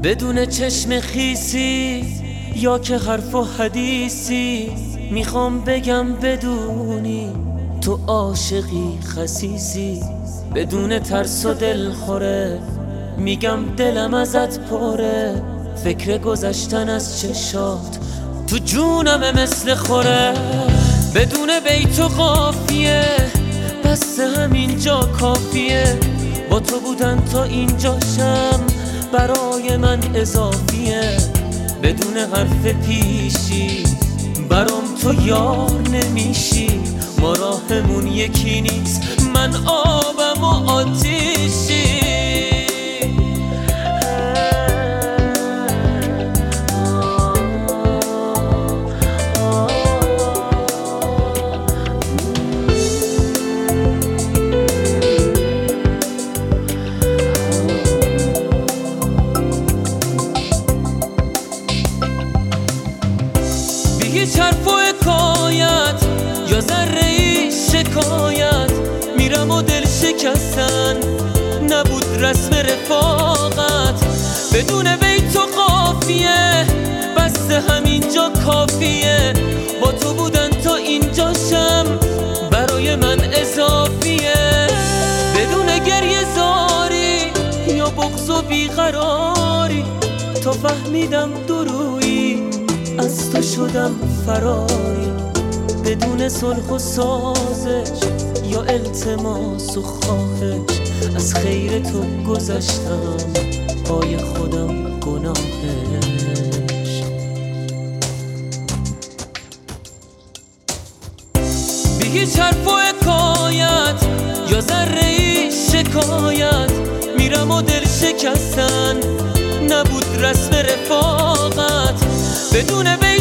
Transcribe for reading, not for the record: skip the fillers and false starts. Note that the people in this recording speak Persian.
بدون چشم خیسی یا که حرف و حدیثی، میخوام بگم بدونی تو عاشقی خسیسی. بدون ترس و دلخوره میگم دلم ازت پره، فکر گذشتن از چشات تو جونم مثل خوره. بدون بیت و قافیه بس همینجا کافیه، با تو بودن تا اینجاشم برای من اضافیه. بدون حرف پیشی برام تو یار نمیشی، ما راهمون یکی نیست، من آبم و آتیشی. هیچ حرف و حکایت یا ذره ای شکایت، میرم و دل شکستن نبود رسم رفاقت. بدون بیت و قافیه بس همینجا کافیه، با تو بودن تا اینجاشم برای من اضافیه. بدون گریه زاری یا بغض و بیقراری، تا فهمیدم درویی از تو شدم فراری. بدون صلح و سازش یا التماس و خواهش، از خیر تو گذشتم پای خودم گناهش. بی هیچ حرف و حکایت یا ذره ای شکایت، میرم و دل شکستن نبود رسم رفاقت. بدون